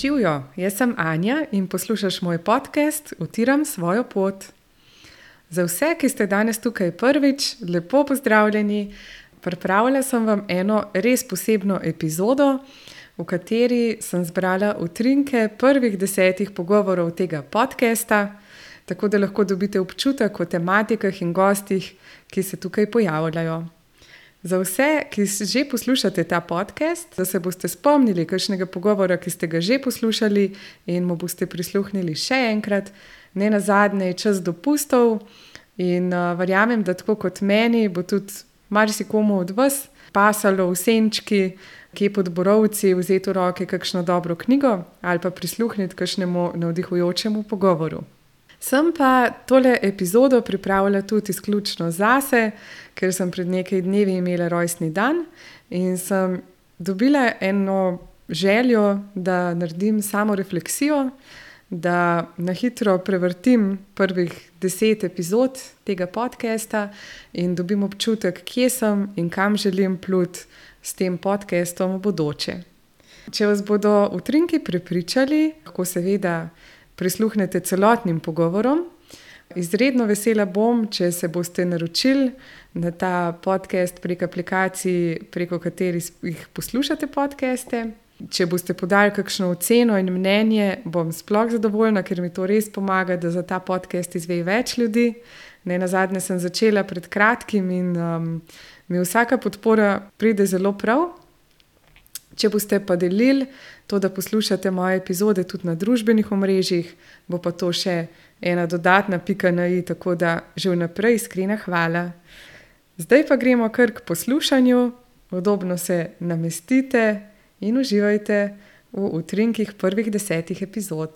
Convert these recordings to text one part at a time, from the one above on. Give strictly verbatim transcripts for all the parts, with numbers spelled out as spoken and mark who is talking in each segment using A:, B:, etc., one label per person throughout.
A: Živijo, jaz sem Anja in poslušaš moj podcast Utiram svojo pot. Za vse, ki ste danes tukaj prvič, lepo pozdravljeni. Pripravila sem vam eno res posebno epizodo, v kateri sem zbrala utrinke prvih desetih pogovorov tega podcasta, tako da lahko dobite občutek o tematikah in gostih, ki se tukaj pojavljajo. Za vse, ki že poslušate ta podcast, da se boste spomnili kakšnega pogovora, ki ste ga že poslušali in mu boste prisluhnili še enkrat, ne nazadnje je čas dopustov in uh, verjamem, da tako kot meni bo tudi marsikomu od vas pasalo v senčki, kje pod borovci vzeti v roke kakšno dobro knjigo ali pa prisluhniti kakšnemu navdihujočemu pogovoru. Sem pa tole epizodo pripravila tudi izključno zase, ker sem pred nekaj dnevi imela rojstni dan in sem dobila eno željo, da naredim samo refleksijo, da na hitro prevrtim prvih deset epizod tega podcasta in dobim občutek, kje sem in kam želim pluti s tem podcastom v bodoče. Če vas bodo utrinki prepričali, lahko seveda prisluhnete celotnim pogovorom. Izredno vesela bom, če se boste naročili na ta podcast prek aplikacij, preko katerih jih poslušate podcaste. Če boste podali kakšno oceno in mnenje, bom sploh zadovoljna, ker mi to res pomaga, da za ta podcast izve več ljudi. Ne nazadnje sem začela pred kratkim in um, mi vsaka podpora pride zelo prav. Če boste pa delili to, da poslušate moje epizode tudi na družbenih omrežjih, bo pa to še ena dodatna pika na i, tako da že vnaprej iskrena hvala. Zdaj pa gremo kar k poslušanju, udobno se namestite in uživajte v utrinkih prvih desetih epizod.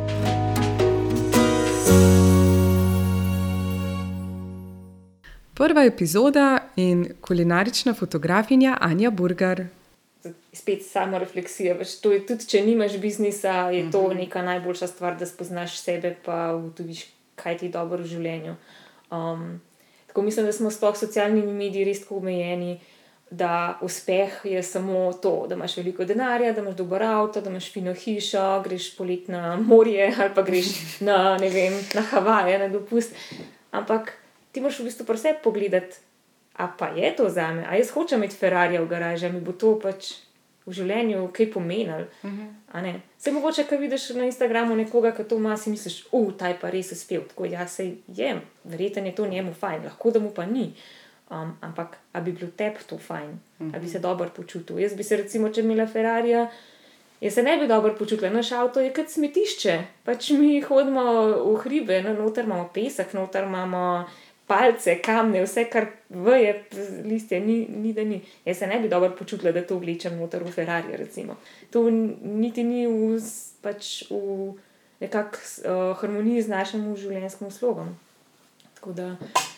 A: Prva epizoda in kulinarična fotografinja Anja Burgar.
B: Spet samo refleksija, to je tudi, če nimaš biznisa, je to neka najboljša stvar, da spoznaš sebe pa ugotoviš, kaj ti je dobro v življenju. Um, tako mislim, da smo s toh socialnimi mediji res tako omejeni, da uspeh je samo to, da imaš veliko denarja, da imaš dober avto, da imaš fino hišo, greš polet na morje ali pa greš na, ne vem, na Havaje, na dopust. Ampak ti moraš v bistvu pri sebi pogledati, a pa je to zame, a jaz hočem imeti Ferrarija v garaži, mi bo to pač v življenju kaj pomenilo, uh-huh. a ne. Saj mogoče, ko vidiš na Instagramu nekoga, ki to ima, si misliš, uh, ta je pa res uspel, tako ja, sej jem, verjetno je to njemu fajn, lahko da mu pa ni, um, ampak a bi bilo tebi to fajn, uh-huh. a bi se dobro počutil. Jaz bi se recimo, če imela Ferrarija, jaz se ne bi dobro počutila, naš avto je kot smetišče, pač mi hodimo v hribe, no, noter imamo pesek, noter imamo palce, kamne, vse, kar veje, listje, ni, ni da ni. Jaz se ne bi dobro počutila, da to vlečem noter v Ferrari, recimo. To niti ni v, pač v nekak uh, harmoniji z našim življenjskim slogom. Tako da...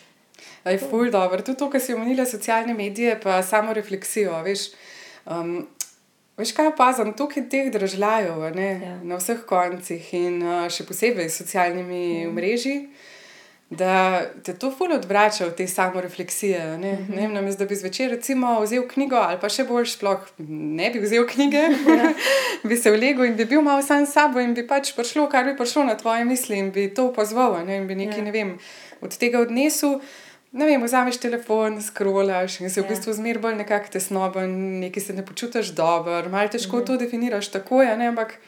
A: Aj, ful, dobro. Tudi to, kar si omenila socialne medije, pa samo refleksijo, veš. Um, veš, kaj opazam? Tukaj teh držljajev, ne, ja. Na vseh koncih in uh, še posebej s socialnimi mm. mreži, da te to ful odvrača v te samorefleksije, ne, mm-hmm. ne vem, namesto da bi zvečer recimo vzel knjigo ali pa še bolj sploh ne bi vzel knjige, ja. bi se vlegel in bi bil malo sam s sabo in bi pač prišlo, kar bi prišlo na tvoje misli in bi to opazval, ne, in bi nekaj, ja. ne vem, od tega odnesel, ne vem, vzameš telefon, scrollaš in se v bistvu zmer bolj nekako tesnoben, nekaj se ne počutiš dobro, malo težko mm-hmm. to definiraš tako, ja, ne, ampak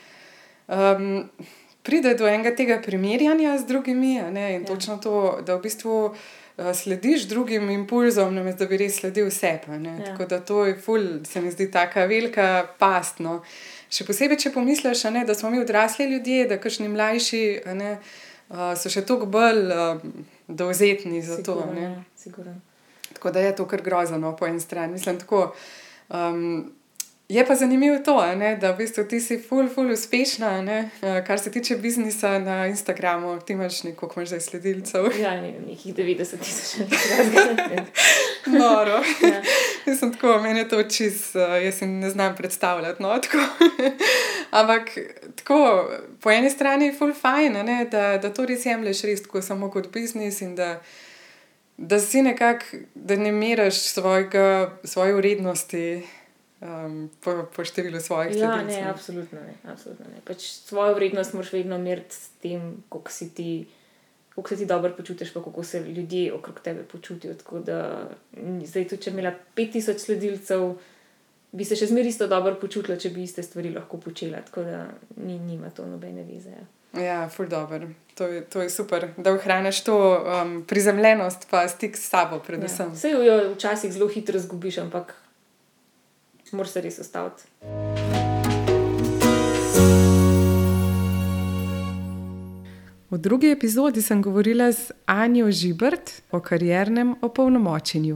A: um, pride do enega tega primerjanja z drugimi, ne, in ja. točno to, da v bistvu uh, slediš drugim impulzom, namesto da bi res sledil sebi, ne, ja. Tako da to je ful, se mi zdi taka velika past, no. Še posebej, če pomisliš, ne, da smo mi odrasli ljudje, da kakšni mlajši, ne, uh, so še toliko bolj uh, dovzetni za to, ne.
B: Sigurno.
A: Tako da je to kar grozno po eni strani. Mislim, tako, um, je pa zanimivo to, ne, da v bistvu ti si ful, ful uspešna, ne, kar se tiče biznisa na Instagramu. Ti imaš neko, koliko imaš zdaj sledilcev?
B: Ja, ne vem, nekih devetdeset tisoč.
A: Noro. Ja. Mislim, tako, meni je to čist, jaz si ne znam predstavljati, no, tako. Ampak, tako, po eni strani je ful fajn, ne, da, da to res jemlješ res tako samo kot biznis in da, da si nekako, da ne meraš svojega, svoje vrednosti um, po, po številu svojih
B: Ja,
A: sledilcev.
B: ne, absolutno ne. Absolutno ne. Pač svojo vrednost moraš vedno meriti s tem, koliko si ti, koliko se ti dobro počutiš, pa kako se ljudje okrog tebe počutijo. Tako da, zdaj tudi, če bi imela pet tisoč sledilcev, bi se še zmeraj isto dobro počutila, če bi iste stvari lahko počela. Tako da ni, nima to nobene veze. Ja.
A: Ja, ful dobro. To je, to je super, da ohraniš to um, prizemljenost pa stik s sabo predvsem.
B: Ja. Sej jo včasih zelo hitro zgubiš, ampak moraš se res ustaviti.
A: V drugi epizodi sem govorila z Anjo Žibert o kariernem opolnomočenju.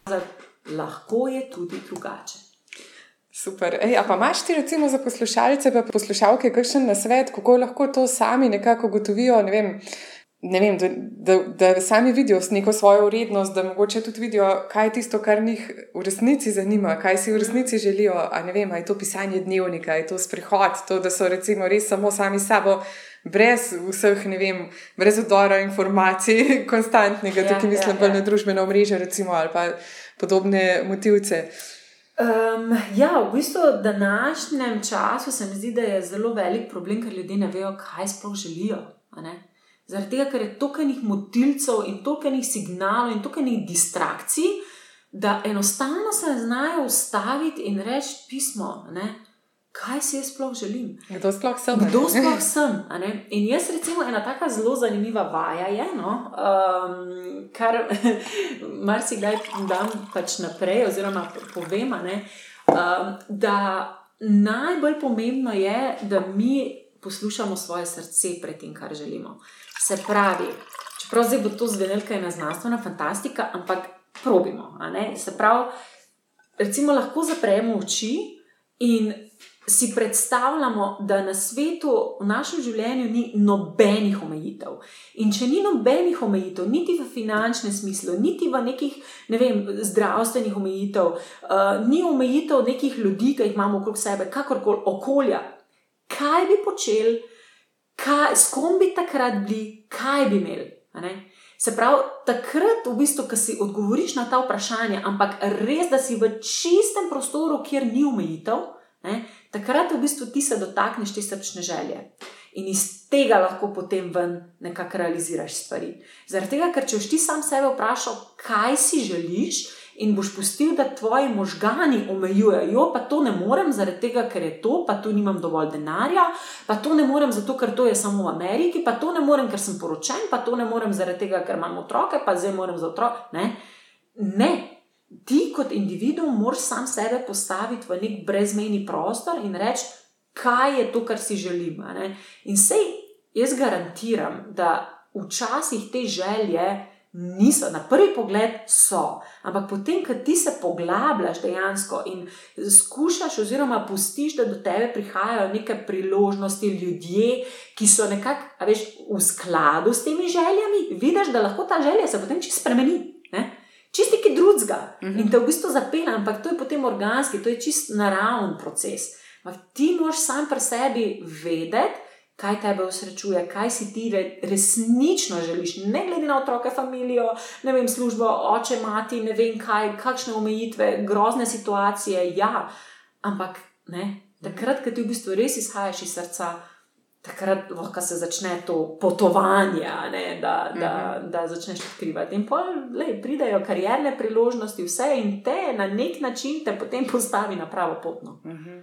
C: Lahko je tudi drugače.
A: Super. Ej, a pa imaš ti recimo za poslušalce pa poslušalke kakšen nasvet, kako lahko to sami nekako gotovijo, ne vem, ne vem, da, da, da sami vidijo neko svojo vrednost, da mogoče tudi vidijo, kaj je tisto, kar njih v resnici zanima, kaj si v resnici želijo, a ne vem, a je to pisanje dnevnika, a je to sprehod, to, da so recimo res samo sami s sabo, brez vseh, ne vem, brez odora informacij, konstantnega, ja, tukaj mislim ja, ja. na družbeno omrežje recimo, ali pa podobne motivce.
C: Um, ja, v bistvu v današnjem času se mi zdi, da je zelo velik problem, ker ljudje ne vejo, kaj sploh želijo. Zaradi tega, ker je toliko enih motilcev in toliko enih signalov in toliko enih distrakcij, da enostavno se ne znajo ustaviti in reči pismo, ne? Kaj si jaz sploh želim.
A: Kdo sploh sem?
C: Kdo sploh sem? A ne? In jaz recimo ena taka zelo zanimiva vaja je, no, um, kar marsikdaj dam pač naprej oziroma povem, a ne, um, da najbolj pomembno je, da mi poslušamo svoje srce pred tem, kar želimo. Se pravi, čeprav zdaj bo to zvenelo ena znanstvena fantastika, ampak probimo. A ne? Se pravi, recimo lahko zapremo oči in si predstavljamo, da na svetu, v našem življenju ni nobenih omejitev. In če ni nobenih omejitev, niti v finančnem smislu, niti v nekih, ne vem, zdravstvenih omejitev, uh, ni omejitev nekih ljudi, ki jih imamo okrog sebe, kakorkoli okolja, kaj bi počeli, kaj, s kom bi takrat bili, kaj bi imeli. A ne? Se pravi, takrat v bistvu, ko si odgovoriš na ta vprašanja, ampak res, da si v čistem prostoru, kjer ni omejitev, ne, takrat v bistvu ti se dotakneš te srčne želje. In iz tega lahko potem ven nekako realiziraš stvari. Zaradi tega, ker če boš ti sam sebe vprašal, kaj si želiš, in boš pustil, da tvoji možgani omejujejo, pa to ne morem zaradi tega, ker je to, pa tu nimam dovolj denarja, pa to ne morem zato, ker to je samo v Ameriki, pa to ne morem, ker sem poročen, pa to ne morem zaradi tega, ker imam otroke, pa zdaj morem za otroke. Ne, ne. Ti kot individuum moraš sam sebe postaviti v nek brezmejni prostor in reči, kaj je to, kar si želim. Ne? In sej jaz garantiram, da včasih te želje niso, na prvi pogled so, ampak potem, ko ti se poglabljaš dejansko in skušaš oziroma pustiš, da do tebe prihajajo neke priložnosti, ljudje, ki so nekako, a veš, v skladu s temi željami, vidiš, da lahko ta želja se potem čisto spremeni. Ne? Čist nekaj drugega in te v bistvu zapelje, ampak to je potem organski, to je čist naravn proces. Ampak ti moraš sam pri sebi vedeti, kaj tebe osrečuje, kaj si ti resnično želiš, ne glede na otroke, familijo, ne vem, službo, oče, mati, ne vem kaj, kakšne omejitve, grozne situacije, ja, ampak ne, takrat, ko ti v bistvu res izhajaš iz srca, takrat lahko se začne to potovanje, ne, da, da, da začneš odkrivati. In pol, lej, pridejo karierne priložnosti, vse in te na nek način te potem postavi na pravo potno.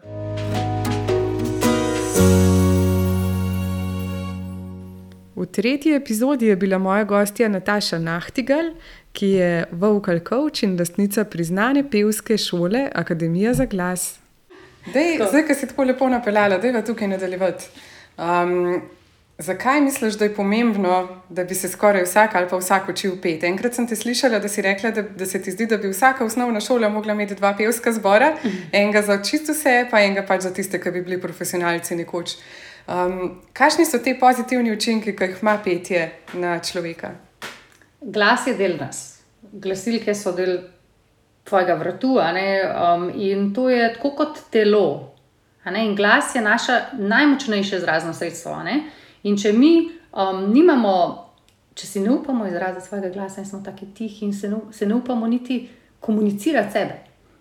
A: V tretji epizodi je bila moja gostja Nataša Nachtigal, ki je vocal coach in lastnica priznane pevske šole Akademija za glas. Dej, zdaj, ko si tako lepo napeljala, dajva tukaj nadaljevati. Um, zakaj misliš, da je pomembno, da bi se skoraj vsak ali pa vsak učil peti? Enkrat sem te slišala, da si rekla, da, da se ti zdi, da bi vsaka osnovna šola mogla imeti dva pevska zbora, enega za čisto vse, pa enega pač za tiste, ki bi bili profesionalci nekoč. Um, kakšni so te pozitivni učinki, ki jih ima petje na človeka?
D: Glas je del nas. Glasilke so del tvojega vratu, a ne? Um, in to je tako kot telo. A ne? In glas je naša najmočnejše izrazno sredstvo. A ne? In če mi um, nimamo, če si ne upamo izraziti svojega glasa in smo taki tihi in se ne, se ne upamo niti komunicirati sebe.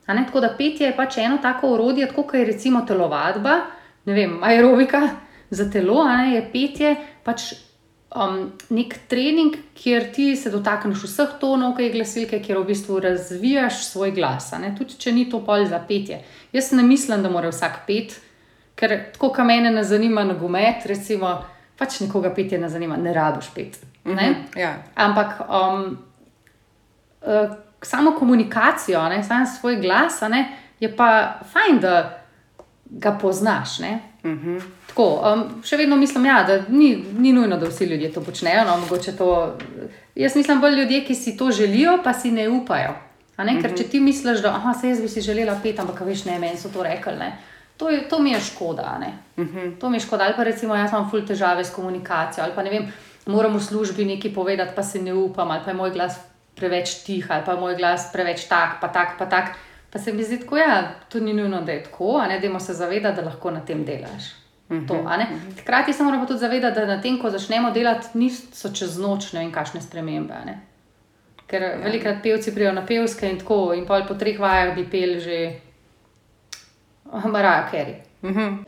D: A ne, tako da petje je pač eno tako orodje, tako kot je recimo telovadba, ne vem, aerobika za telo, a ne, je petje pač um, nek trening, kjer ti se dotakneš vseh tonov, kaj je glasilke, kjer v bistvu razvijaš svoj glas, a ne, tudi če ni to pol za petje. Jaz ne mislim, da mora vsak pet, ker tako, ka mene ne zanima nogomet, recimo, pač nekoga petje ne zanima, ne rabiš pet, ne,
A: Mhm, ja.
D: ampak um, uh, samo komunikacijo, ne, samo svoj glas, a ne, je pa fajn, da ga poznaš, ne.
A: Mhm.
D: Tako, um, še vedno mislim, ja, da ni, ni nujno, da vsi ljudje to počnejo, no, mogoče to, jaz mislim bolj ljudje, ki si to želijo, pa si ne upajo, a ne, ker če ti misliš, da, aha, se jaz bi si želela pet, ampak veš, ne, meni so to rekli, ne, to, je, to mi je škoda, a ne, to mi je škoda, ali pa recimo jaz imam ful težave s komunikacijo, ali pa ne vem, moram v službi nekaj povedati, pa se ne upam, ali pa je moj glas preveč tih, ali pa je moj glas preveč tak, pa tak, pa tak, pa se mi zdi tako, ja, to ni nujno, da je tako, a ne, dajmo se zavedati, da lahko na tem delaš. To, a ne. Hkrati se moramo tudi zavedati, da na tem, ko začnemo delati, niso čez noč ne vem kakšne spremembe, a ne. Ker ja. velikrat pevci prijo na pevske in tako, in pol po treh vajah bi pel že Mariah Carey.
A: Mhm.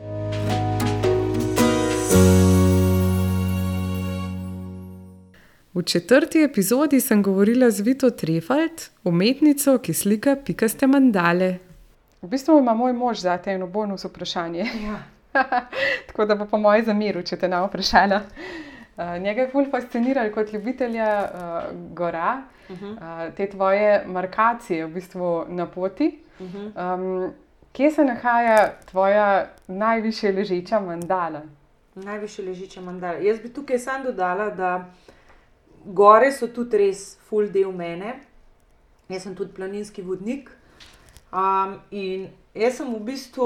A: V četrti epizodi sem govorila z Vito Trefalt, umetnico, ki slika pikaste mandale. V bistvu ima moj mož zate eno bonus vprašanje.
C: Ja.
A: Tako da bo po moji zamiru, če te ne vprašala. Uh, njega je ful fasciniralo kot ljubitelja uh, gora, uh-huh. uh, te tvoje markacije v bistvu na poti. Uh-huh. Um, kje se nahaja tvoja najvišje ležeča mandala?
C: Najvišje ležeča mandala. Jaz bi tukaj sam dodala, da gore so tudi res ful del mene. Jaz sem tudi planinski vodnik. Um, in jaz sem v bistvu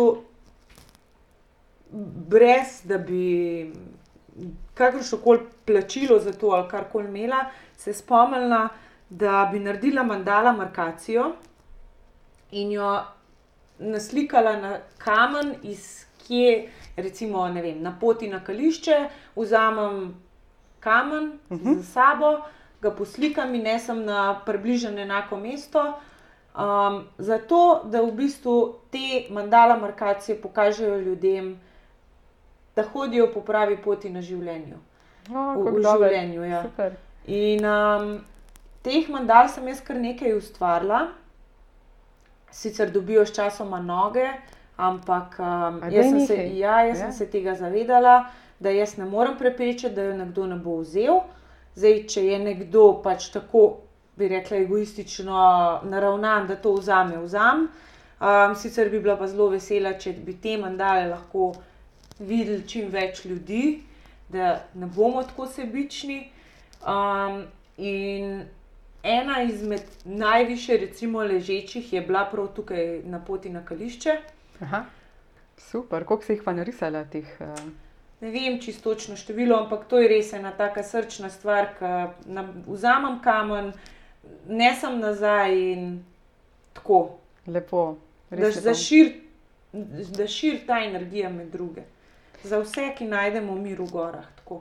C: brez, da bi kakršnokoli plačilo za to ali karkoli imela, se spomnila, da bi naredila mandala markacijo in jo naslikala na kamen, iz kje, recimo, ne vem, na poti na Kališče, vzamem kamen uh-huh. za sabo, ga poslikam in nesem na približno enako mesto, um, zato, da v bistvu te mandala markacije pokažejo ljudem, da hodijo po pravi poti na življenju.
A: Oh,
C: v v življenju, ja.
A: Super.
C: In um, teh mandal sem jaz kar nekaj ustvarila. Sicer dobijo s časoma noge, ampak um, jaz, sem se, ja, jaz ja. sem se tega zavedala, da jaz ne morem preprečiti, da jo nekdo ne bo vzel. Zdaj, če je nekdo pač tako, bi rekla, egoistično naravnan, da to vzame, vzam. Um, sicer bi bila pa zelo vesela, če bi te mandale lahko videli čim več ljudi, da ne bomo tako sebični. Um, in ena izmed najviše recimo ležečih je bila prav tukaj na poti na Kališče.
A: Aha, super, koliko si jih pa narisala teh? Uh...
C: Ne vem čisto točno število, ampak to je res ena taka srčna stvar, ki na, vzamem kamen, nesem nazaj in tako.
A: Lepo,
C: da,
A: res
C: da šir, da šir ta energija med druge. Za vse, ki najdemo mir v gorah. Tako.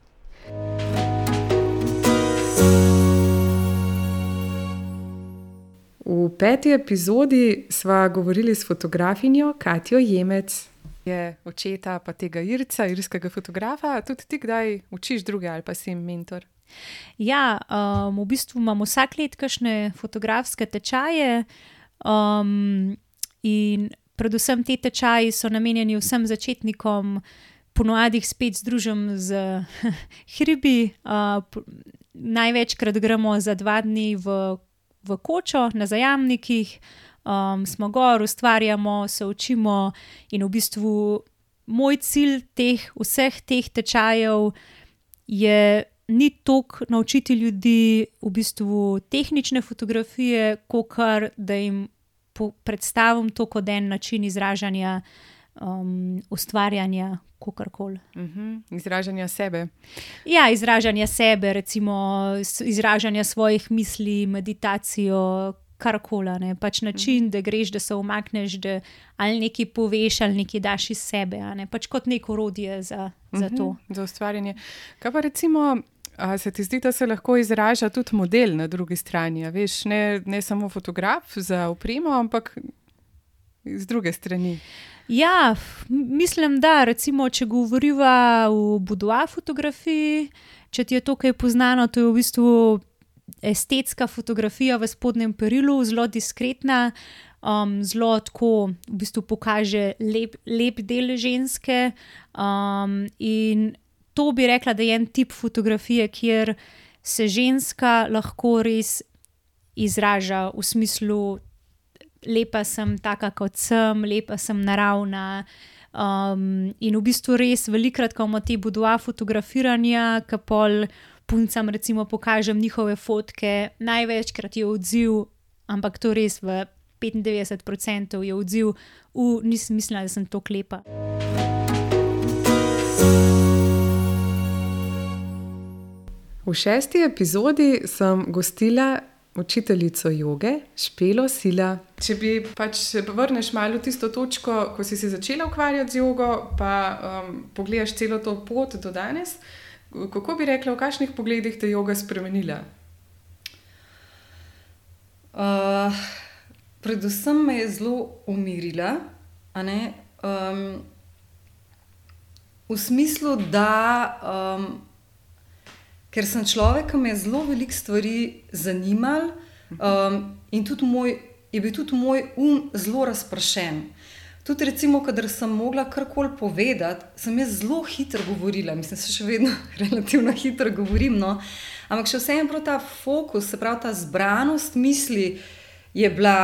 A: V peti epizodi sva govorili s fotografinjo Katjo Jemec. Je očeta pa tega Irca, irskega fotografa. Tudi ti kdaj učiš druge ali pa si jim mentor?
B: Ja, um, v bistvu imam vsak let kakšne fotografske tečaje um, in predvsem te tečaji so namenjeni vsem začetnikom, ponovadi jih spet združim z hribi. Uh, največkrat gremo za dva dni v, v kočo na Zajamnikih, um, smo gor, ustvarjamo, se učimo in v bistvu moj cilj teh, vseh teh tečajev je ni toliko naučiti ljudi v bistvu tehnične fotografije, kakor da jim predstavim to kot en način izražanja, um, ustvarjanja, kakorkoli.
A: Uh-huh. Izražanja sebe.
B: Ja, izražanja sebe, recimo izražanja svojih misli, meditacijo, karkoli. Ne? Pač način, uh-huh. da greš, da se umakneš, da ali nekaj poveš, ali nekaj daš iz sebe. Ne? Pač kot neko orodje za, za
A: uh-huh.
B: to.
A: Za ustvarjanje. Kaj pa recimo, a se ti zdi, da se lahko izraža tudi model na drugi strani? Veš, ne, ne samo fotograf za opremo, ampak iz druge strani.
E: Ja, mislim, da recimo, če govoriva o boudoir fotografiji, če ti je to kaj poznano, to je v bistvu estetska fotografija v spodnjem perilu, zelo diskretna, um, zelo tako v bistvu pokaže lep, lep del ženske um, in to bi rekla, da je en tip fotografije, kjer se ženska lahko res izraža v smislu lepa sem taka, kot sem, lepa sem naravna um, in v bistvu res velikrat, ko imamo te boudoir fotografiranja, ki pol puncam recimo pokažem njihove fotke, največkrat je odziv, ampak to res v petindevetdeset procentov je odziv, v nisem mislila, da sem toliko lepa.
A: V šesti epizodi sem gostila učiteljico joge, Špelo Sila. Če bi pač se vrneš malo v tisto točko, ko si se začela ukvarjati z jogo, pa um, pogledaš celo to pot do danes, kako bi rekla, v kakšnih pogledih te joga spremenila?
F: Uh, predvsem me je zelo umirila, a ne? Um, v smislu, da um, ker sem človek, ki me je zelo veliko stvari zanimal um, in tudi moj, je bil tudi moj um zelo razpršen. Tudi recimo, kadar sem mogla karkoli povedati, sem jaz zelo hitro govorila, mislim, se še vedno relativno hitro govorim, no, ampak še vseeno prav ta fokus, se pravi ta zbranost misli je bila,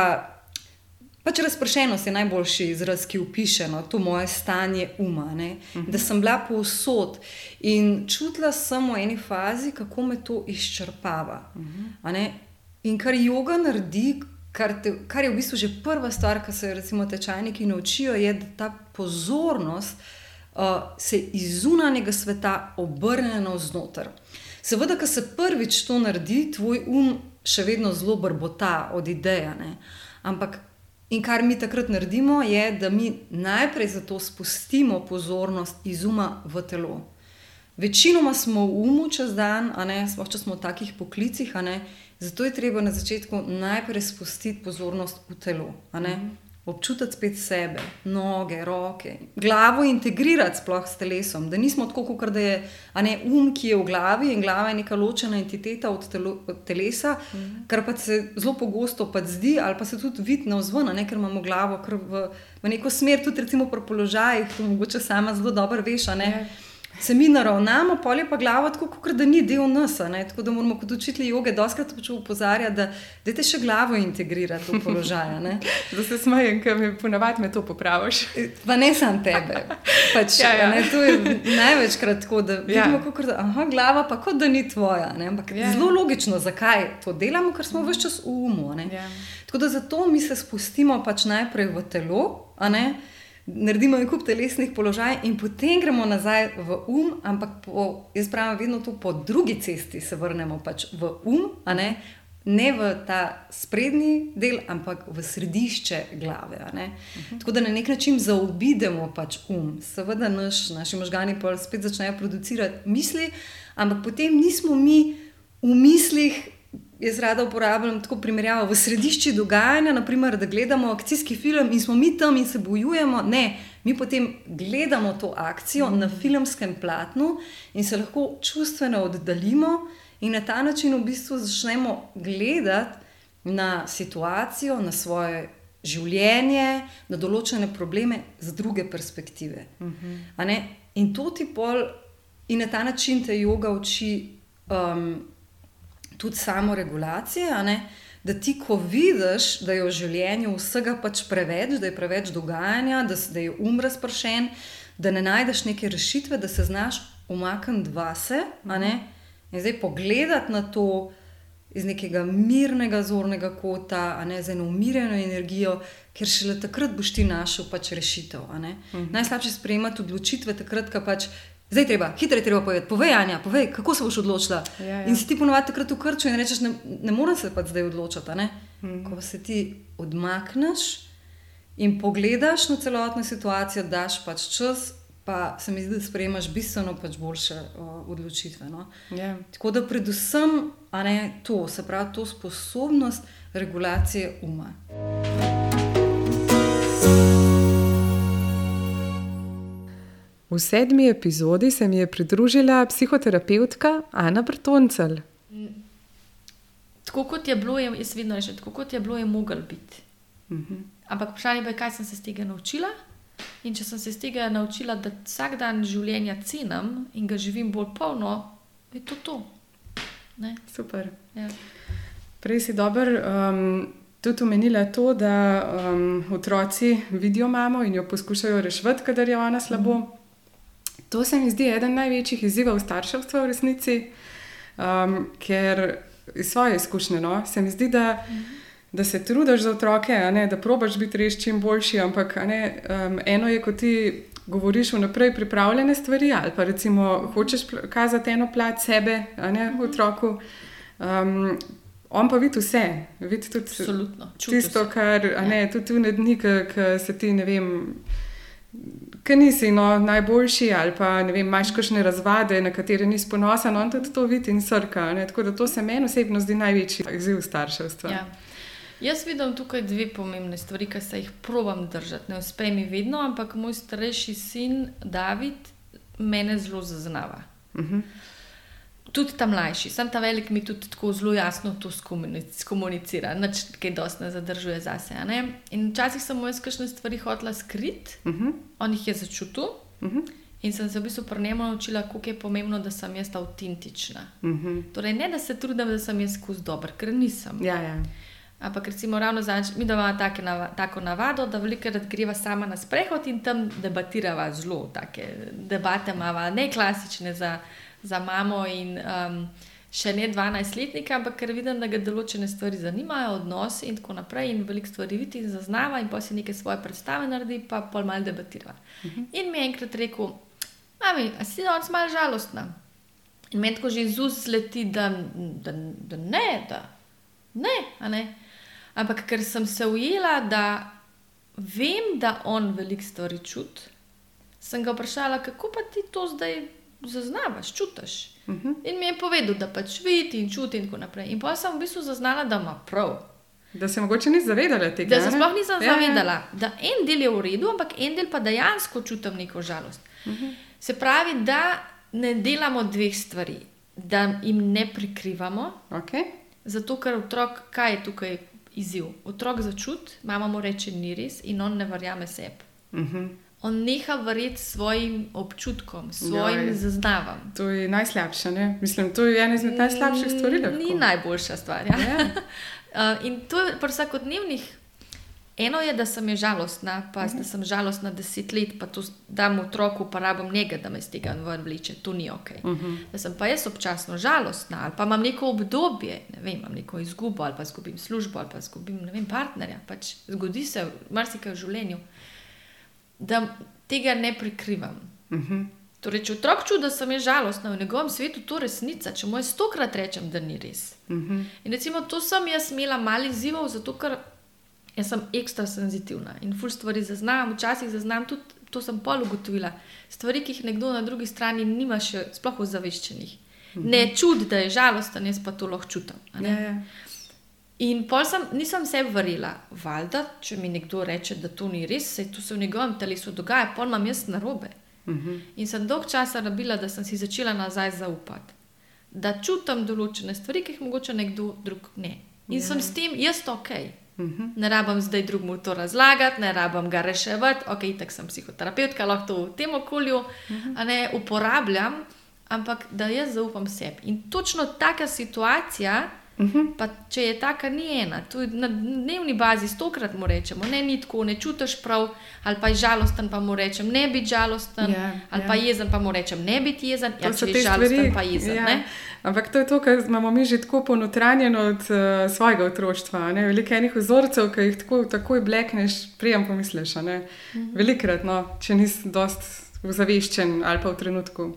F: pač razpršenost je najboljši izraz, ki opiše, no, to moje stanje uma, ne, uh-huh. Da sem bila povsod in čutila sem v eni fazi, kako me to izčrpava, uh-huh. A ne, in kar joga naredi, Kar, te, kar je v bistvu že prva stvar, ki se recimo tečajniki naučijo, je, da ta pozornost uh, se iz zunanjega sveta obrne navznoter. Seveda, ko se prvič to naredi, tvoj um še vedno zelo brbota od ideja, ne? Ampak in kar mi takrat naredimo, je, da mi najprej zato spustimo pozornost iz uma v telo. Večinoma smo v umu čez dan, a ne, sploh če smo v takih poklicih, a ne, zato je treba na začetku najprej spustiti pozornost v telo, a ne, občutiti spet sebe, noge, roke, glavo integrirati sploh s telesom, da nismo tako, kot da je, a ne, um, ki je v glavi in glava je neka ločena entiteta od, telo, od telesa, mm. kar pa se zelo pogosto pa zdi, ali pa se tudi vidi navzven, a ne, ker imamo glavo kar v, v neko smer, tudi recimo pri položajih, to mogoče sama zelo dobro veš, a ne, yeah. Se mi naravnamo, pol je pa glava tako, kot da ni del nas, ne? Tako da moramo kot učitelji joge doskrat opozarjati, da dajte še glavo integrirati v položaja.
A: Da se smejem, ker mi ponavadi me to popraviš.
F: Pa ne sam tebe. Pač, ja, ja. Ne, to je največkrat tako, da vidimo, ja. Kot da aha, glava pa kot da ni tvoja. Ne? Ampak ja. Zelo logično, zakaj to delamo, ker smo ves čas v umu. Ne? Ja. Tako da zato mi se spustimo pač najprej v telo, a ne? Naredimo en kup telesnih položaj in potem gremo nazaj v um, ampak po, jaz pravim vedno to po drugi cesti se vrnemo pač v um, a ne, ne v ta sprednji del, ampak v središče glave, a ne. Uh-huh. Tako da na nek način zaobidemo pač um. Seveda naš, naši možgani pa spet začnejo producirati misli, ampak potem nismo mi v mislih, jaz rada uporabljam tako primerjavo, v središči dogajanja, naprimer, da gledamo akcijski film in smo mi tam in se bojujemo. Ne, mi potem gledamo to akcijo mm. na filmskem platnu in se lahko čustveno oddaljimo in na ta način v bistvu začnemo gledati na situacijo, na svoje življenje, na določene probleme z druge perspektive. Mm-hmm. A ne? In to ti pol, in na ta način te joga uči um, tudi samo regulacije, a ne? Da ti, ko vidiš, da je v življenju vsega pač preveč, da je preveč dogajanja, da, da je um razpršen, da ne najdeš neke rešitve, da se znaš umakniti vase, a ne? In zdaj pogledati na to iz nekega mirnega zornega kota, a ne, z eno umirjeno energijo, ker šele takrat boš ti našel pač rešitev, a ne? Mhm. Najslabše sprejemati odločitve takrat, ko pač zdaj treba, hitro je treba povedati, povej Anja, povej, kako se boš odločila. Ja, ja. In si ti ponovadi takrat v krču in rečeš, ne, ne moram se pa zdaj odločiti, ne? Mm. Ko se ti odmakneš in pogledaš na celotno situacijo, daš pač čas, pa se mi zdi, da sprejemaš bistveno pač boljše o, odločitve. No? Yeah. Tako da predvsem, a ne, to, se pravi, to sposobnost regulacije uma.
A: V sedmi epizodi se mi je pridružila psihoterapevtka Ana Bertoncelj.
G: Tako kot je bilo, jaz vedno rečem, tako kot je bilo, je mogel biti. Uh-huh. Ampak vprašanje pa je, kaj sem se z tega naučila. In če sem se z tega naučila, da vsak dan življenja cenim in ga živim bolj polno, je to to. Ne?
A: Super.
G: Ja.
A: Prej si dobro um, tudi omenila to, da um, otroci vidijo mamo in jo poskušajo reševati, kadar je ona slabo. Uh-huh. To se mi zdi eden največjih izzivov starševstva v resnici, um, ker iz svoje izkušnje, no, se mi zdi, da, uh-huh. da se trudiš za otroke, a ne, da probaš biti res čim boljši, ampak a ne, um, eno je, ko ti govoriš vnaprej pripravljene stvari ali pa recimo hočeš kazati eno plat sebe, a ne, v otroku. Um, on pa vidi vse, vidi tudi
G: Absolutno.
A: tisto, kar, a ne, tudi v dni, ki se ti, ne vem, ki nisi no, najboljši ali pa ne vem, imaš kakšne razvade, na katere nisi ponosen, on tudi to vidi in srka. Ne? Tako da to se meni osebno zdi največji izziv starševstva.
G: Ja. Jaz vidim tukaj dve pomembne stvari, ki se jih probam držati. Ne uspe mi vedno, ampak moj starejši sin David mene zelo zaznava. Uh-huh. Tudi ta mlajši, sam ta velik mi tudi tako zelo jasno to skomunicira, nič kaj dosti ne zadržuje zase. Ne? In včasih sem mu jaz kakšne stvari hotela skriti, uh-huh. on jih je začutil uh-huh. in sem se v bistvu pri njemu naučila, koliko je pomembno, da sem jaz autentična. Uh-huh. Torej ne, da se trudim, da sem jaz skozi dober, ker nisem.
A: Ja, ja.
G: Ampak recimo ravno zadnjič, mi da imamo take nava, tako navado, da velikokrat greva sama na sprehod in tam debatirava zelo, take debate imava, ne klasične za za mamo in um, še ne dvanajstletnika, ampak ker vidim, da ga določene stvari zanimajo, odnosi in tako naprej in veliko stvari vidi in zaznava in pa si neke svoje predstave naredi, pa pol malo debatira. Uh-huh. In mi je enkrat rekel, mami, a si danes malo žalostna? In meni tako že iz ust zleti, da, da, da ne, da ne, a ne. Ampak ker sem se ujela, da vem, da on veliko stvari čuti, sem ga vprašala, kako pa ti to zdaj zaznavaš, čutiš. Uh-huh. In mi je povedal, da pač vidi in čuti in tako naprej. In pa sem v bistvu zaznala, da ima prav.
A: Da se mogoče ni zavedala tega.
G: Da se sploh nisem ja, zavedala, da en del je v redu, ampak en del pa dejansko čutim neko žalost. Uh-huh. Se pravi, da ne delamo dveh stvari. Da jim ne prikrivamo,
A: okay.
G: Zato ker otrok, kaj je tukaj izziv? Otrok začuti, mama mu reče ni res in on ne verjame sebi. Uh-huh. On neha verjeti svojim občutkom, svojim ja, zaznavam.
A: To je najslabše, ne? Mislim, to je ena izmed najslabših stvari. Lahko.
G: Ni najboljša stvar, ja. Yeah. uh, in to je pri vsakodnevnih. Eno je, da sem je žalostna, pa uh-huh. da sem žalostna deset let, pa to dam otroku, pa rabim njega, da me z tega ven vleče. To ni ok. Uh-huh. Da sem pa jaz občasno žalostna, ali pa imam neko obdobje, ne vem, imam neko izgubo, ali pa izgubim službo, ali pa izgubim, ne vem, partnerja. Pač zgodi se marsikaj v življenju. Da tega ne prikrivam. Uh-huh. Torej, če otrok čuti, da sem je žalostna v njegovem svetu, to resnica, če mu je stokrat rečem, da ni res. Uh-huh. In recimo, to sem jaz imela malo izzivov, zato ker jaz sem ekstra senzitivna in ful stvari zaznam, včasih zaznam tudi, to sem pol ugotovila, stvari, ki jih nekdo na drugi strani nima še sploh ozaveščenih. Uh-huh. Ne čudi, da je žalosten, jaz pa to lahko čutim.
A: Ja, ja.
G: In pol sem, nisem sebi verjela, valjda, če mi nekdo reče, da to ni res, saj to se v njegovem telesu dogaja, pol imam jaz narobe. Uh-huh. In sem dolg časa rabila, da sem si začela nazaj zaupati. Da čutim določene stvari, ki jih mogoče nekdo drug ne. In yeah. sem s tem jaz to ok. Uh-huh. Ne rabim zdaj drugmu to razlagati, ne rabim ga reševati, ok, itak sem psihoterapeutka, lahko to v tem okolju uh-huh. a ne uporabljam, ampak da jaz zaupam sebi. In točno taka situacija, Uh-huh. pa če je taka, ni ena. To je na dnevni bazi stokrat mu rečemo, ne, ni tako, ne čutiš prav, ali pa je žalosten, pa mu rečem, ne biti žalosten, yeah, ali yeah. pa jezen, pa mu rečem, ne biti jezen, ja, če je žalosten, stvari, pa jezen. Ja.
A: Ampak to je to, kar imamo mi že tako ponotranjeno od uh, svojega otroštva. Veliko enih vzorcev, ki jih tako, takoj blekneš, prijem pomisliš. Uh-huh. Velikrat, no, če nisi dost ozaveščen ali pa v trenutku.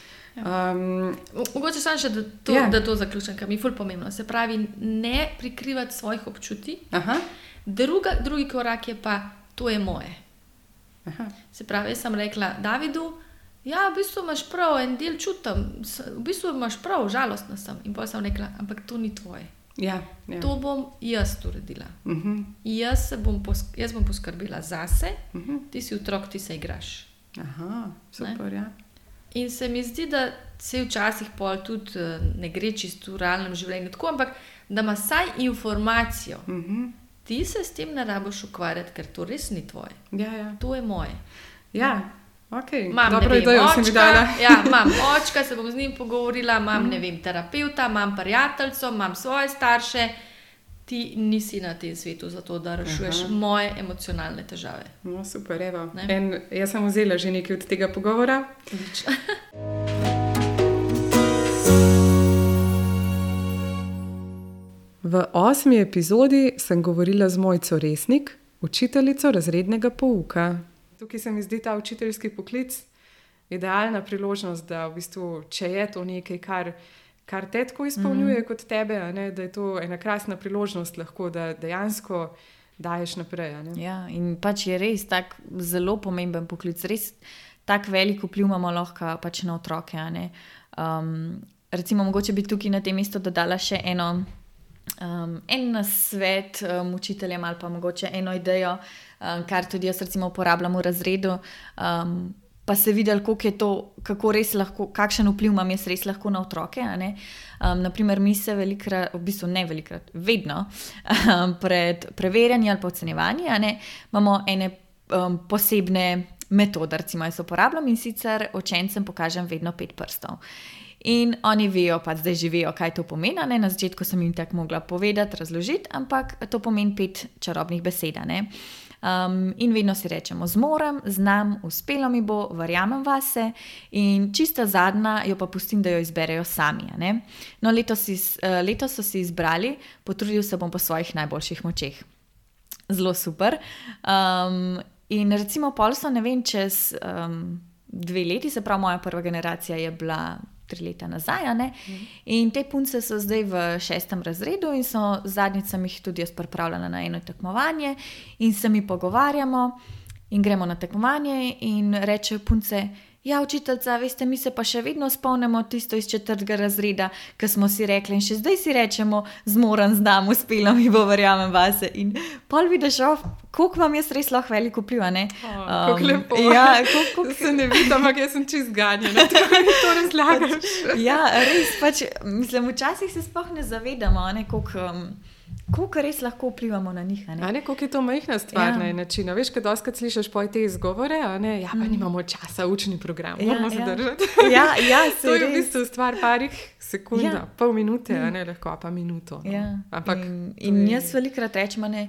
A: Um,
G: Mogoče samo še, da to, yeah. da to zaključim, kar mi je ful pomembno. Se pravi, ne prikrivati svojih občutij. Druga, drugi korak je pa, to je moje. Aha. Se pravi, jaz sem rekla Davidu, ja, v bistvu imaš prav, en del čutim, v bistvu imaš prav, žalostna sem. In potem sem rekla, ampak to ni tvoje.
A: Ja, ja.
G: To bom jaz uredila. Uh-huh. Jaz, se bom posk- jaz bom poskrbela zase, uh-huh. ti si otrok, ti se igraš.
A: Aha, super, ja.
G: In se mi zdi, da se včasih pol tudi ne gre čisto v realnem življenju tako, ampak da ima saj informacijo.
A: Mhm.
G: Ti se s tem ne rabiš ukvarjati, ker to res ni tvoje.
A: Ja, ja.
G: To je moje.
A: Ja, ok.
G: Imam,
A: Dobro
G: ne vem,
A: idejo si mi
G: očka,
A: dala.
G: ja, imam očka, se bom z njim pogovorila, imam, ne vem, terapeuta, imam prijateljco, imam svoje starše. Ti nisi na tem svetu zato, da rešuješ
A: Aha.
G: moje emocionalne težave.
A: No, super, evo.
G: Ne?
A: En, jaz sem vzela že nekaj od tega pogovora.
G: Odlično.
A: V osmi epizodi sem govorila z Mojco Resnik, učiteljico razrednega pouka. Tukaj se mi zdi ta učiteljski poklic idealna priložnost, da v bistvu, če je to nekaj, kar, kar te tako izpolnjuje mm. kot tebe, a ne, da je to ena krasna priložnost lahko, da dejansko daješ naprej. A ne.
H: Ja, in pač je res tak zelo pomemben poklic, res tak velik vpliv imamo lahko pač na otroke. A ne. Um, recimo, mogoče bi tukaj na tem mestu dodala še eno Um, en nasvet um, učiteljem ali pa mogoče eno idejo, um, kar tudi jaz recimo uporabljam v razredu, um, pa se videli, koliko je to, kako res lahko, kakšen vpliv imam jaz res lahko na otroke. A ne? Um, naprimer, mi se velikrat, v bistvu ne velikrat, vedno um, pred preverjanjem ali pa ocenjevanjem, a ne, imamo ene um, posebne metode, recimo jaz uporabljam in sicer učencem pokažem vedno pet prstov. In oni vejo, pa zdaj že vejo, kaj to pomeni. Ne? Na začetku sem jim tako mogla povedati, razložiti, ampak to pomeni pet čarobnih besed. Um, in vedno si rečemo: zmorem, znam, uspelo mi bo, verjamem vase. In čista zadnja jo pa pustim, da jo izberejo sami. No, letos, iz, letos so si izbrali: potrudil se bom po svojih najboljših močeh. Zelo super. Um, in recimo pol so, ne vem, čez um, dve leti, se pravi, moja prva generacija je bila tri leta nazaj, a ne? Mm. In te punce so zdaj v šestem razredu in so zadnjič sem jih tudi jaz pripravljala na eno tekmovanje in se mi pogovarjamo in gremo na tekmovanje in rečejo punce: ja, učiteljica, veste, mi se pa še vedno spomnimo tisto iz četrtega razreda, ki smo si rekli, in še zdaj si rečemo: zmoren, znam, uspelo mi bo, verjamem vase. In pol vidiš, oh, koliko vam jaz res lahko veliko vpliv, a ne?
A: Oh, kako um, lepo.
H: Ja, koliko, koliko...
A: se ne vidim, ampak jaz sem čist ganjena, tako mi to razlagaš.
H: Ja, res, pač, mislim, včasih se sploh ne zavedamo, a ne, koliko... Um, koliko res lahko vplivamo na njih. A ne,
A: a ne koliko je to majhna stvar, ja. Na način. Veš, kad doskrat slišiš poj te izgovore, a ne, ja, pa mm. nimamo časa, učni program, ja, moramo se
H: ja.
A: držati.
H: Ja, ja, se
A: to je
H: res.
A: v bistvu stvar parih sekund, ja. pol minute, a ne, lahko pa minuto. No.
H: Ja.
A: Ampak,
H: in in je... jaz velikrat rečem, ne...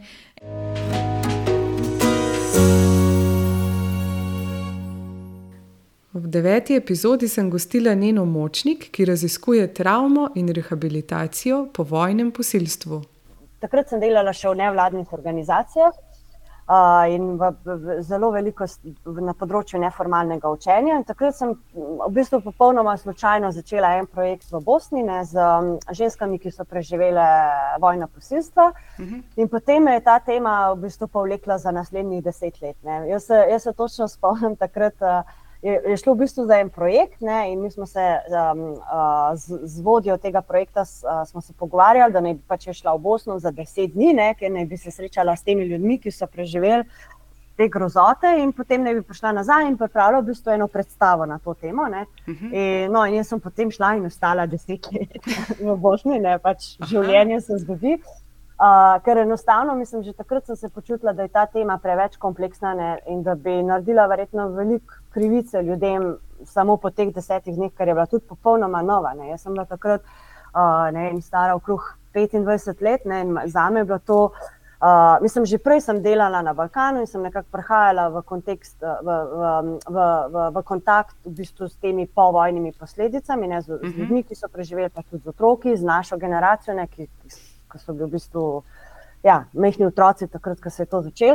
A: V deveti epizodi sem gostila Neno Močnik, ki raziskuje travmo in rehabilitacijo po vojnem posilstvu.
I: Takrat sem delala še v nevladnih organizacijah uh, in v, v, zelo veliko na področju neformalnega učenja. In takrat sem v bistvu popolnoma slučajno začela en projekt v Bosni, ne, z um, ženskami, ki so preživele vojna posilstva. Uh-huh. In potem me je ta tema v bistvu povlekla za naslednjih deset let. Ne. Jaz, se, jaz se točno spomnim takrat. Uh, Je, je šlo v bistvu za en projekt, ne, in mi smo se um, uh, z, z vodjo tega projekta s, uh, smo se pogovarjali, da naj bi pač šla v Bosno za deset dni, ne, ker naj bi se srečala s temi ljudmi, ki so preživeli te grozote, in potem naj bi prišla nazaj in pripravila v bistvu eno predstavo na to temo. Ne. Uh-huh. In, no, in jaz sem potem šla in ostala deset let v Bosni, ne, pač življenje se zgodi. Uh, ker enostavno, mislim, že takrat sem se počutila, da je ta tema preveč kompleksna, ne, in da bi naredila verjetno veliko krivice ljudem samo po teh desetih dneh, ker je bila tudi popolnoma nova. Ne. Jaz sem bila takrat uh, ne, stara okrog petindvajset let, ne, in zame je bilo to, uh, mislim, že prej sem delala na Balkanu in sem nekako prihajala v kontekst, v, v, v, v, v kontakt v bistvu s temi povojnimi posledicami, ne, z, z ljudmi, ki so preživeli, pa tudi z otroki, z našo generacijo, ne, ki, ki so bili v bistvu ja, majhni otroci takrat, ko se je to začelo.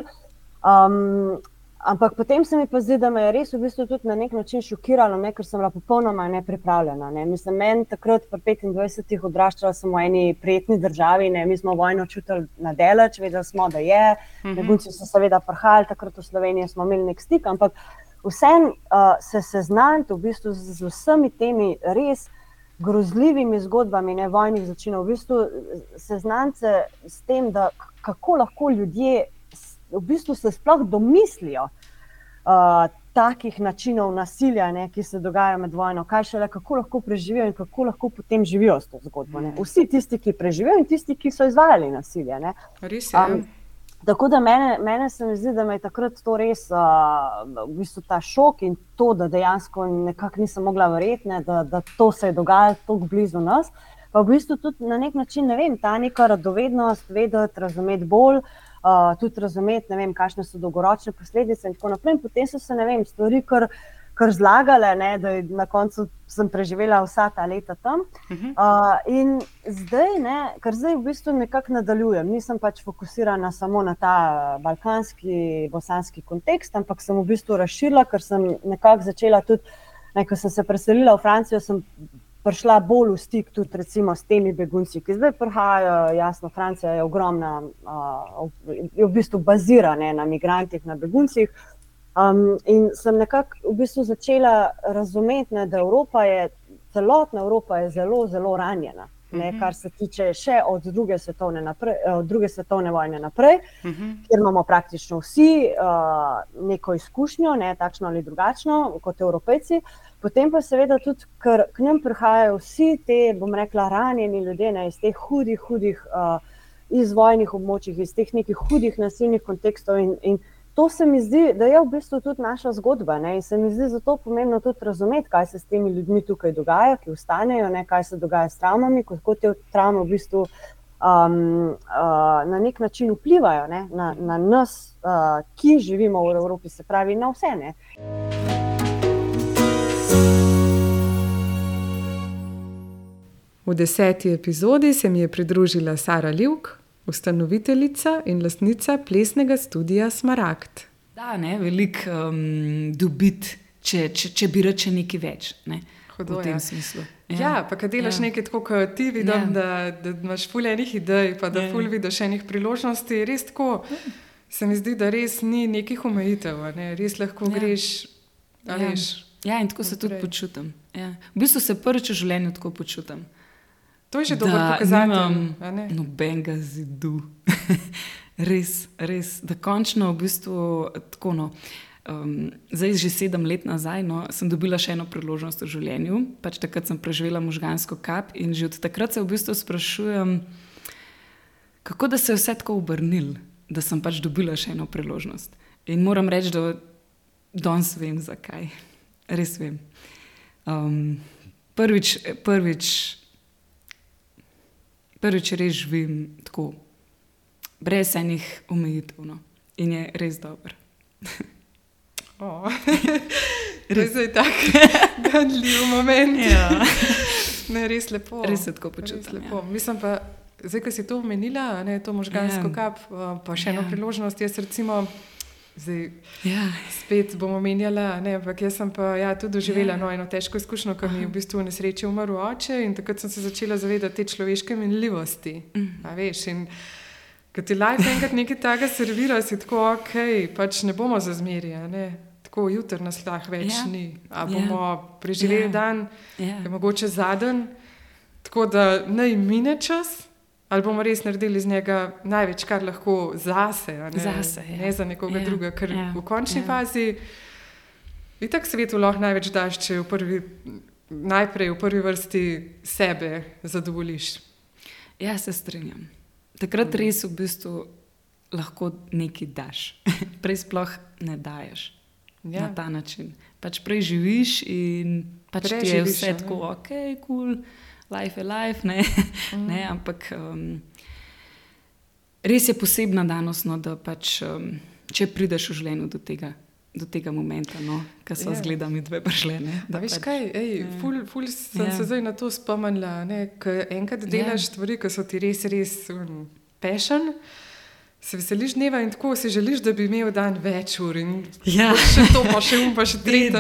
I: Um, ampak potem se mi pa zdi, da me je res v bistvu tudi na nek način šokiralo, ne, ker sem bila popolnoma nepripravljena. Ne. Mislim, meni takrat pri petindvajsetih odraščala sem v eni prijetni državi, ne. Mi smo vojno čutili na daleč, vedeli smo, da je, mm-hmm. Begunci so seveda prihajali, takrat v Sloveniji smo imeli nek stik, ampak vsem uh, se seznaniti v bistvu z, z vsemi temi res grozljivimi zgodbami ne, vojnih zločinov, v bistvu seznance s tem, da kako lahko ljudje v bistvu se sploh domislijo, uh, takih načinov nasilja, ne, ki se dogajajo med vojno, kaj šele, kako lahko preživijo in kako lahko potem živijo s to zgodbo. Ne. Vsi tisti, ki preživijo in tisti, ki so izvajali nasilje. Ne.
A: Res je. Um,
I: tako da mene, mene se mi zdi, da me je takrat to res, uh, v bistvu ta šok in to, da dejansko nekako nisem mogla verjeti, ne, da, da to se je dogajalo tako blizu nas. Pa v bistvu tudi na nek način, ne vem, ta neka radovednost, vedeti, razumeti bolj, Uh, tudi razumeti, ne vem, kakšne so dolgoročne posledice in tako naprej. In potem so se, ne vem, stvari kar, kar zlagale, ne, da na koncu sem preživela vsa ta leta tam. Uh, in zdaj, ne, ker zdaj v bistvu nekako nadaljujem, nisem pač fokusirana samo na ta balkanski, bosanski kontekst, ampak sem v bistvu razširila, ker sem nekako začela tudi, ne, ko sem se preselila v Francijo, sem prišla bolj v stik tudi recimo s temi begunci, ki zdaj prihajajo, jasno, Francija je ogromna, uh, je v bistvu bazira, ne, na migrantih, na beguncih. Um, in sem nekako v bistvu začela razumeti, ne, da Evropa je, celotna Evropa je zelo, zelo ranjena, ne, kar se tiče še od druge svetovne, naprej, od druge svetovne vojne naprej, uh-huh. kjer imamo praktično vsi uh, neko izkušnjo, ne, takšno ali drugačno, kot Evropejci. Potem pa seveda tudi, ker k nam prihajajo vsi te, bom rekla, ranjeni ljudje, ne, iz teh hudih, hudih, uh, iz vojnih območjih, iz teh nekih hudih nasilnih kontekstov in, in to se mi zdi, da je v bistvu tudi naša zgodba, ne, in se mi zdi zato pomembno tudi razumeti, kaj se s temi ljudmi tukaj dogaja, ki ostanejo, ne, kaj se dogaja s travmami, kako te travme v bistvu um, uh, na nek način vplivajo, ne, na, na nas, uh, ki živimo v Evropi, se pravi na vse, ne.
A: V deseti epizodi se mi je pridružila Sara Livk, ustanoviteljica in lastnica plesnega studia Smaragd.
J: Da, ne, veliko um, dobiti, če, če, če bi reče nekaj več, ne,
A: Hodo,
J: v tem
A: ja.
J: smislu.
A: Ja, ja pa kad delaš ja. nekaj tako, kot ti vidim, ja. da, da imaš ful enih idej, pa da ja. ful vidiš enih priložnosti, res tako, se mi zdi, da res ni nekih omejitev, ne, res lahko ja. greš, a
J: ja.
A: veš.
J: Ja, in tako se tudi počutim. Ja. V bistvu se prvič v življenju tako počutim.
A: To je že dobro pokazati.
J: Da nimam nobenega zidu. res, res. Da končno v bistvu tako, no, um, zdaj že sedem let nazaj, no, sem dobila še eno priložnost v življenju. Pač takrat sem preživela možgansko kap in že od takrat se v bistvu sprašujem, kako da se je vse tako obrnil, da sem pač dobila še eno priložnost. In moram reči, da danes vem, zakaj. Res vem. Um, prvič, prvič Prvič res živim tako, brez enih omejitev, no. In je res dobro.
A: Oh. res je tak ganljiv moment.
J: Ja.
A: Ne, res lepo.
J: Res se tako počutim.
A: Ja. Mislim pa, zdaj, ko si to omenila, ne, to možgansko ja. kap, pa še eno ja. priložnost, jaz recimo, zdaj
J: ja.
A: spet bom omenjala, ne, ampak jaz sem pa ja, tudi doživela ja. no, eno težko izkušnjo, ko mi je v bistvu v nesreči umrl oče in takrat sem se začela zavedati te človeške minljivosti. Mm. A veš, in ko ti life enkrat nekaj takega servira, si tako, ok, pač ne bomo za zmerja, ne, tako jutr nas lahko več ja. ni, a bomo ja. preživeli ja. dan, ja. je mogoče zadnji, tako da naj mine čas, ali bomo res naredili iz njega največ, kar lahko zase, ne,
J: zase, ja.
A: ne za nekoga
J: ja.
A: druga, ker
J: ja.
A: v končni
J: ja.
A: fazi in tak svetu lahko največ daš, če v prvi, najprej v prvi vrsti sebe zadovoljiš.
J: Ja, se strinjam. Takrat res v bistvu lahko nekaj daš. Prej sploh ne daješ ja. na ta način. Pač prej živiš in pač ti je vse ja, tako, ok, cool, life je life, ne, mm. ne, ampak um, res je posebna danost, no, da pač, um, če prideš v življenju do tega, do tega momenta, no, ko so yeah. zgleda mi dve prišle, ne.
A: Da veš pač, kaj, ej, yeah. ful, ful sem yeah. se zdaj na to spomenila, ne, ko enkrat delaš yeah. stvari, ko so ti res, res um, passion, se veseliš dneva in tako si želiš, da bi imel dan več ur in ja. še to, pa še um, pa še tretje.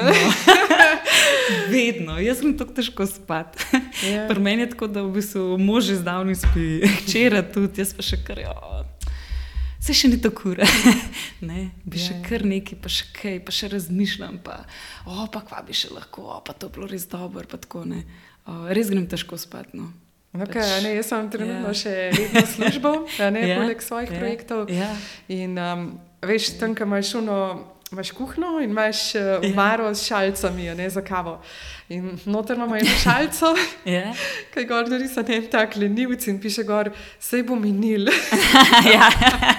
J: Vedno. Jaz sem tako težko spati.
A: Ja.
J: Pri meni je tako, da v bistvu mož že zdavni spi, hčera tudi, jaz pa še kar, jo, se še ni tako ura. Ne, bi ja. še kar nekaj, pa še kaj, pa še razmišljam, pa, o, pa kva bi še lahko, o, pa to bilo res dobro, pa tako, ne. O, res grem težko spati, no.
A: Okay, pač, ne, jaz sem trenutno yeah. še redno službo, ne, yeah. poleg svojih yeah. projektov.
J: Yeah.
A: In um, veš, tam, ko imaš uno imaš kuhno in imaš uh, omaro s šalicami, ne, za kavo. In noter imamo eno šalico,
J: yeah.
A: ki je gor narisan en tak lenivc in piše gor, sej bo minil.
J: Ja.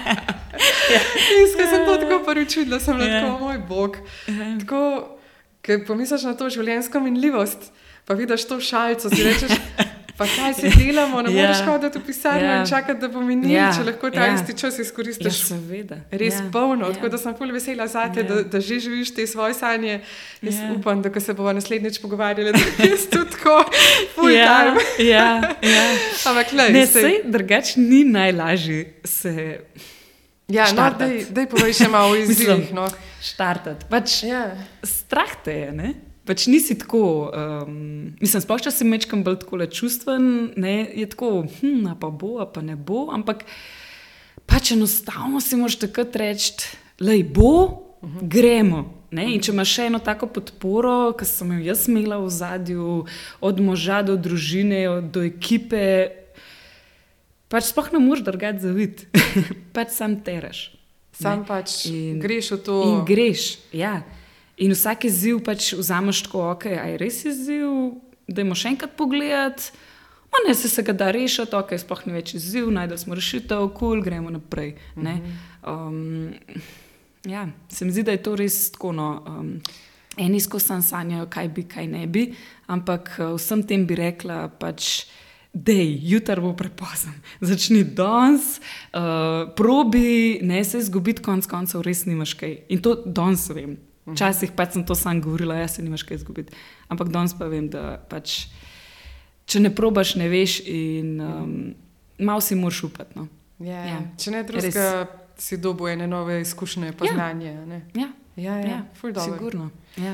A: In skaj sem to tako prvič videla, sem bila tako, moj bog. Tako, ker pomisliš na to življenjsko minljivost, pa vidiš to šalico, si rečeš, pa kaj si delamo, ne moreš hoditi v pisarno in čakati, da bo minil, če lahko ta isti čas izkoristiš.
J: Ja, seveda.
A: Res polno, tako da sem ful vesela zate, da, da že živiš te svoje sanje. Jaz upam, da ko se bomo naslednjič pogovarjali, da jaz tudi tako full time.
J: Ja, ja.
A: Ampak lej,
J: ne, sej drugač ni najlažji se
A: ja,
J: štartati.
A: No, daj, daj povej še malo o izzivih, no.
J: Štartati. Pač
A: ja.
J: Strah te je, ne? Pač nisi tako, um, mislim, sploh če si mečkam bolj tako čustven, ne, je tako, hm, a pa bo, a pa ne bo, ampak pač enostavno si moraš takrat reči, lej, bo, uh-huh. gremo. Ne? In če imaš še eno tako podporo, ki sem jo jaz imela v zadju, od moža do družine, do ekipe, pač sploh ne moreš drugače zaviti. Pač sam teraš.
A: Sam
J: ne?
A: pač
J: in,
A: greš v to.
J: In greš, ja. In vsak izziv pač vzameš tako, ok, a je res izziv, dajmo še enkrat pogledati, ma ne, se se ga da rešiti, ok, sploh ni več izziv, najdel smo rešitev, cool, gremo naprej. Ne? Um, ja, se mi zdi, da je to res tako, no, um, eni skozi sanjajo, kaj bi, kaj ne bi, ampak vsem tem bi rekla pač, dej, jutar bo prepozen, začni danes, uh, probi, ne se izgubiti, konc koncev res nimaš kaj. In to danes vem. Včasih pač sem to sam govorila, jaz se nimaš kaj izgubiti. Ampak danes pa vem, da pač, če ne probaš, ne veš in um, malo si moraš upati. No.
A: Ja, ja. Če ne drugega, si dobil ene nove izkušnje, poznanje.
J: Ja,
A: ne?
J: ja.
A: ja, ja.
J: ja.
A: Ful dobro.
J: Sigurno, ja.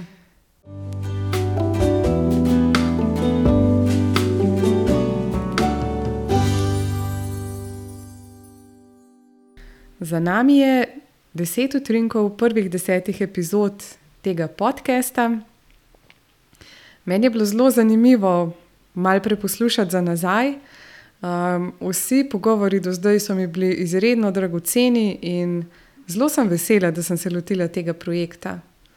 A: Za nami je deset utrinkov prvih desetih epizod tega podcasta. Meni je bilo zelo zanimivo malo preposlušati za nazaj. Um, vsi pogovori do zdaj so mi bili izredno dragoceni in zelo sem vesela, da sem se lotila tega projekta.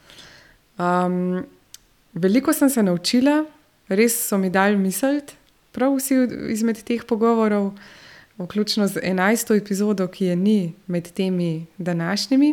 A: Um, veliko sem se naučila, res so mi dali misliti, prav vsi izmed teh pogovorov, vključno z enajsto epizodo, ki je ni med temi današnjimi.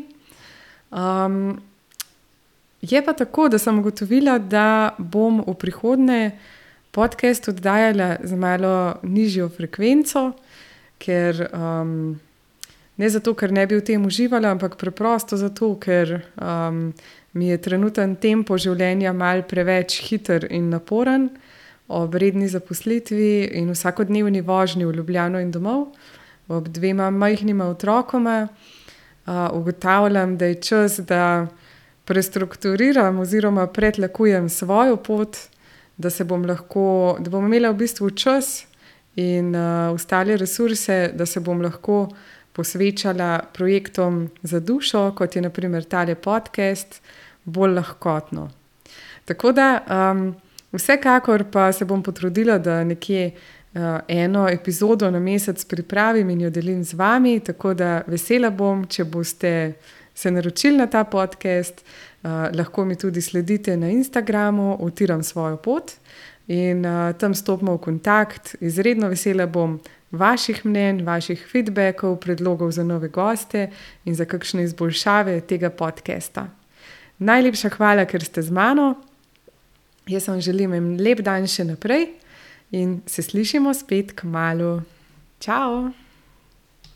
A: Um, je pa tako, da sem ugotovila, da bom v prihodnje podcast oddajala z malo nižjo frekvenco, ker um, ne zato, ker ne bi v tem uživala, ampak preprosto zato, ker um, mi je trenuten tempo življenja mal preveč hiter in naporen, ob redni zaposlitvi in vsakodnevni vožnji v Ljubljano in domov, ob dvema majhnima otrokoma, uh, ugotavljam, da je čas, da prestrukturiram oziroma pretlakujem svojo pot, da se bom lahko, da bom imela v bistvu čas in uh, ostale resurse, da se bom lahko posvečala projektom za dušo, kot je na primer tale podcast, bolj lahkotno. Tako da um, vsekakor pa se bom potrudila, da nekje uh, eno epizodo na mesec pripravim in jo delim z vami, tako da vesela bom, če boste se naročili na ta podcast, uh, lahko mi tudi sledite na Instagramu, utiram svojo pot in uh, tam stopimo v kontakt. Izredno vesela bom vaših mnenj, vaših feedbackov, predlogov za nove goste in za kakšne izboljšave tega podcasta. Najlepša hvala, ker ste z mano. Jaz vam želim en lep dan še naprej in se slišimo spet kmalu. Čau!